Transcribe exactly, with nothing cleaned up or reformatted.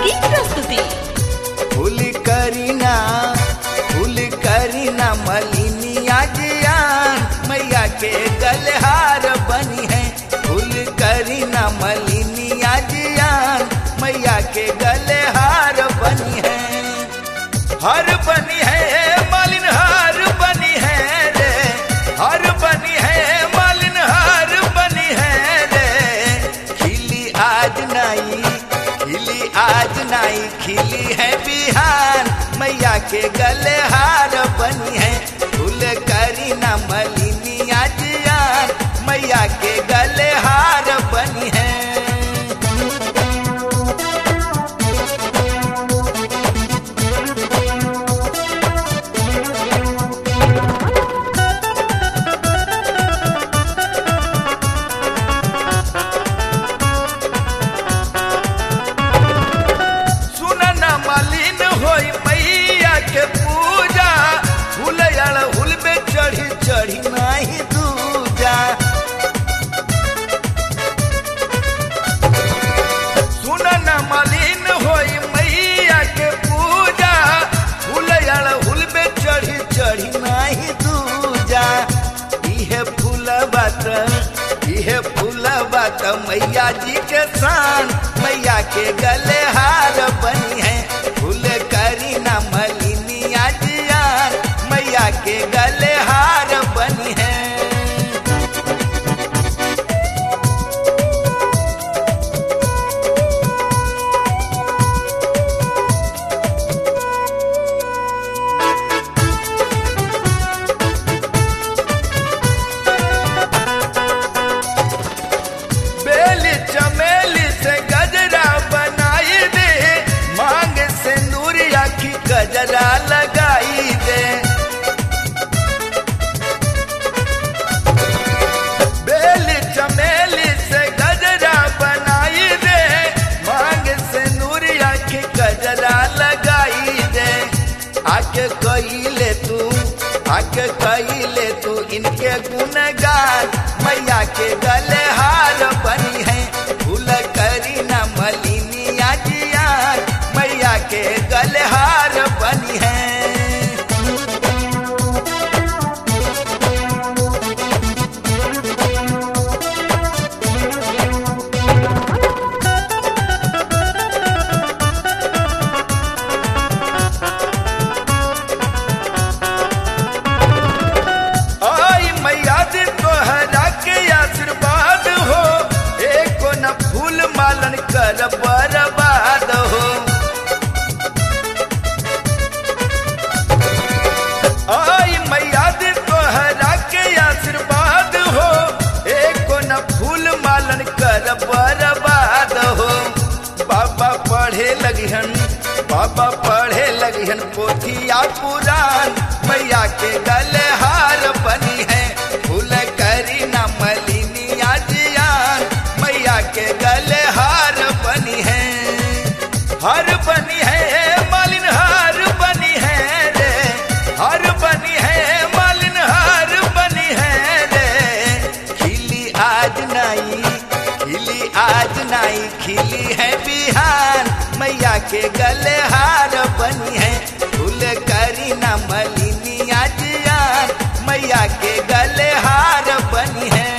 की प्रस्तुति। फूल करीना फूल करीना मलिनिया जियान मैया के गलहार बनी है। फूल करीना मलिनिया जियान मैया के गलहार बनी है। हर बनी है मालिन हार बनी है रे, हर बनी है मालिन हार बनी है रे। खिली आज नाई खिली आज नाई खिली है बिहान मैया के गले हार बनी है। फूल करीना मलिनिया जियान मैया के गले हार बनी है। चढ़ी नहीं दूजा सुन न मलिन होई मैया के पूजा। फूल अड़हुल में चढ़ी चढ़ी नहीं दूजा। इहे फूल बात इहे फूल बात मैया जी के शान मैया के गले हार बनी है। फूल करीना मलिनिया जियान मैया के गले हार बनी है। बेली चमेली से गजरा बनाई दे, मांग सिंदूर आखी गजरा लगाई दे। बेली चमेली से गजरा बनाई दे, मांग सिंदूर आखी गजरा लगाई दे। आके कहिले तू आके कहिले तू इनके गुणगान मैया के गले हार बनी है। फूल करीना मलिनिया जियान मैया के गले हार बनी है। मालन कर बर्बाद हो आई मैया दी तोहरा के आशीर्वाद हो। एक न फूल मालन कर बर्बाद हो। बाबा पढ़े लगिहन बाबा पढ़े लगिहन पोथिया पुराण मैया के गले हार बनी है। फूल करीना मलिनिया जियान मैया के गले हार बनी है। हर बनी है मालिन हार बनी है रे, हर बनी है मालिन हार बनी है रे। खिली आज नाई खिली आज नाई खिली है बिहान मैया के गले हार बनी है। फूल करीना मलिनिया जियान मैया के गले हार बनी है।